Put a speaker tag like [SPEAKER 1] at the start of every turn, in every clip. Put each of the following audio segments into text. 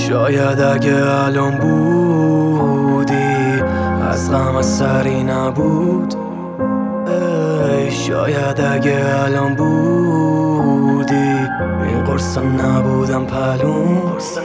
[SPEAKER 1] شاید اگه الان بودی از غم اثری نبود. شاید اگه الان بودی این قرصا نبودم پلون.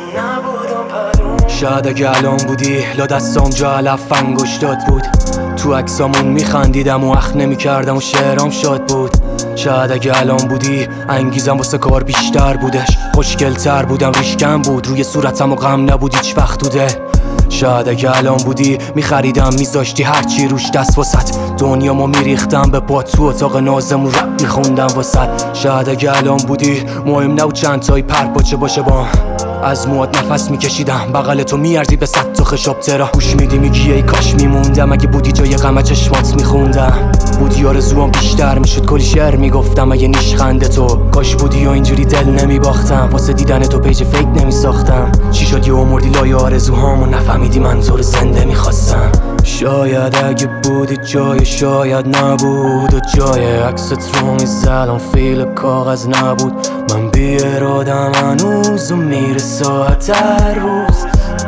[SPEAKER 1] شاید اگه الان بودی لا دستام جا علف انگشتات بود. تو عکسامون میخندیدم و اخم نمیکردم و شعرام شاد بود. شاید اگه الان بودی انگیزم واسه کار بیشتر بودش. خوشگل‌تر بودم ریشکم بود روی صورتم و غم نبود هیچ وقت تو دل. شاید اگه الان بودی میخریدم میذاشتی هرچی روش دست واسط. دنیامو میریختم به پات تو اتاق نازم و رپ میخوندم واسط. شاید اگه الان بودی مهم نبود چند تایی پر پاچه باشه با از موات نفس میکشیدم بغل تو میارزی به 100 تا خشاب ترا. گوش میدی میگی ای کاش میموندم اگه بودی جای غم چشمات میخوندم. بودی آرزوام بیشتر میشد کلی شعر میگفتم اگه نیش خنده تو. کاش بودی و اینجوری دل نمیباختم واسه دیدن تو پیج فیک نمیساختم. چی شد یه مردی لای آرزوهامو نفهمیدی من تو رو زنده میخواستم. شاید اگه بودی جای شاید نبود و جای عکست رو میزلم فیل کاغذ نبود. من بی ارادم هنوز و میره ساعت هر روز.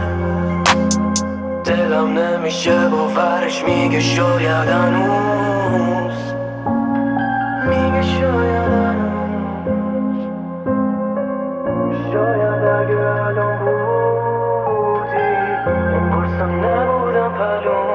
[SPEAKER 1] دلم نمیشه باورش میگه شاید هنوز میگه شاید هنوز. شاید اگه الان بودی این قرصم نبودم پلون.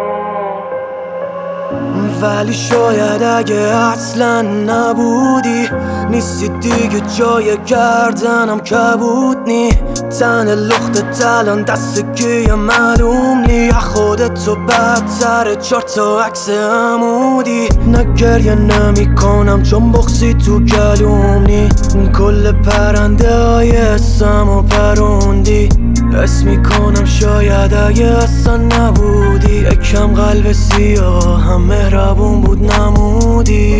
[SPEAKER 1] ولی شاید اگه اصلا نبودی نیستی دیگه جای گردنم کبود نی. تن لخت الان دست کیه معلوم نی. خودتو بدتره 4 تا عکس عمودی. نه گریه نمی کنم چون بغضی تو گلوم نی. کل پرنده های اسم و پروندی. حس میکنم شاید اگه اصلا نبودی. یکم قلب سیاه هم مهربون بود نمودی.